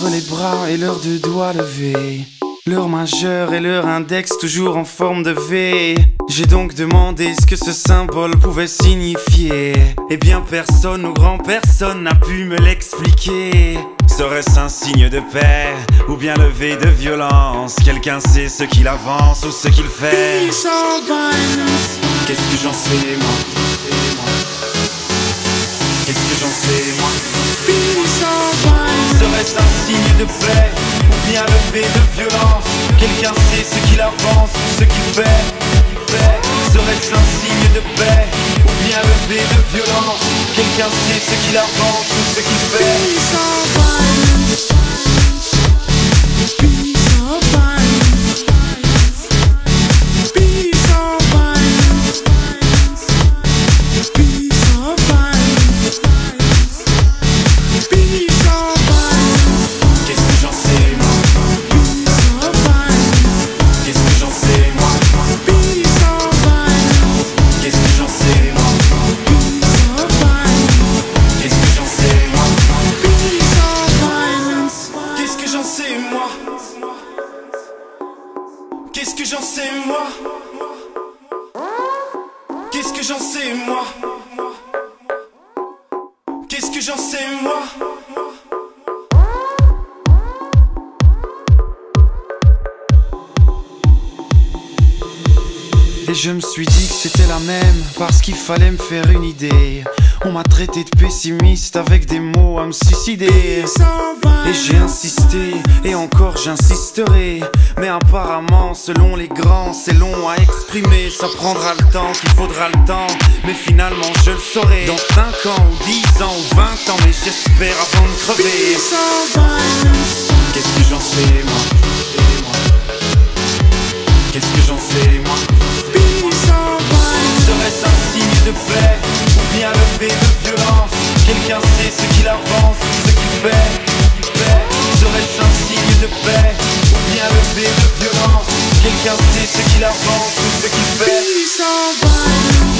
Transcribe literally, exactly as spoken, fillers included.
lèvent les bras et leurs deux doigts levés, leur majeur et leur index toujours en forme de V. J'ai donc demandé ce que ce symbole pouvait signifier. Eh bien personne ou grand personne n'a pu me l'expliquer. Serait-ce un signe de paix ou bien le V de violence? Quelqu'un sait ce qu'il avance ou ce qu'il fait? Qu'est-ce que j'en sais moi? Qu'est-ce que j'en sais moi? Serait-ce un signe de paix ou bien le V de violence? Quelqu'un sait ce qu'il avance ou ce qu'il fait? Serait-ce un signe de paix ou bien le V de violence? Quelqu'un sait ce qu'il avance ou ce qu'il fait? Qu'est-ce que j'en sais moi? Qu'est-ce que j'en sais moi? Qu'est-ce que j'en sais moi? Et je me suis dit que c'était la même parce qu'il fallait me faire une idée. On m'a traité de pessimiste avec des mots à me suicider. Et j'ai insisté, et encore j'insisterai. Mais apparemment, selon les grands, c'est long à exprimer. Ça prendra le temps qu'il faudra le temps, mais finalement je le saurai dans cinq ans, ou dix ans, ou vingt ans. Mais j'espère avant de crever. Qu'est-ce que j'en sais moi? Qu'est-ce que j'en sais moi? Serait-ce un signe de paix ou bien le V de violence? Quelqu'un sait ce qu'il avance ou ce qu'il fait? Serait-ce un signe de paix ou bien le V de violence? Quelqu'un sait ce qu'il avance ou ce qu'il fait?